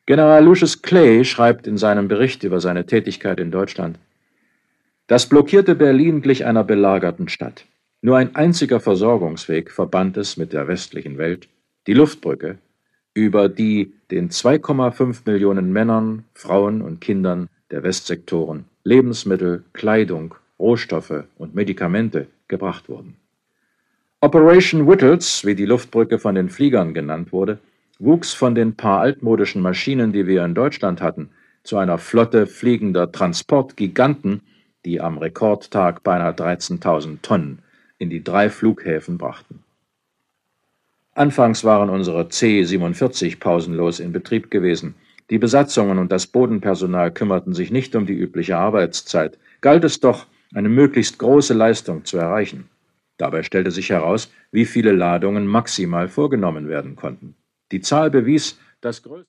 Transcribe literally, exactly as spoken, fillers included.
General Lucius Clay schreibt in seinem Bericht über seine Tätigkeit in Deutschland: Das blockierte Berlin glich einer belagerten Stadt. Nur ein einziger Versorgungsweg verband es mit der westlichen Welt, die Luftbrücke, über die den zwei Komma fünf Millionen Männern, Frauen und Kindern der Westsektoren Lebensmittel, Kleidung, Rohstoffe und Medikamente gebracht wurden. Operation Whittles, wie die Luftbrücke von den Fliegern genannt wurde, wuchs von den paar altmodischen Maschinen, die wir in Deutschland hatten, zu einer Flotte fliegender Transportgiganten, die am Rekordtag beinahe dreizehntausend Tonnen in die drei Flughäfen brachten. Anfangs waren unsere C siebenundvierzig pausenlos in Betrieb gewesen. Die Besatzungen und das Bodenpersonal kümmerten sich nicht um die übliche Arbeitszeit, galt es doch, eine möglichst große Leistung zu erreichen. Dabei stellte sich heraus, wie viele Ladungen maximal vorgenommen werden konnten. Die Zahl bewies, dass größere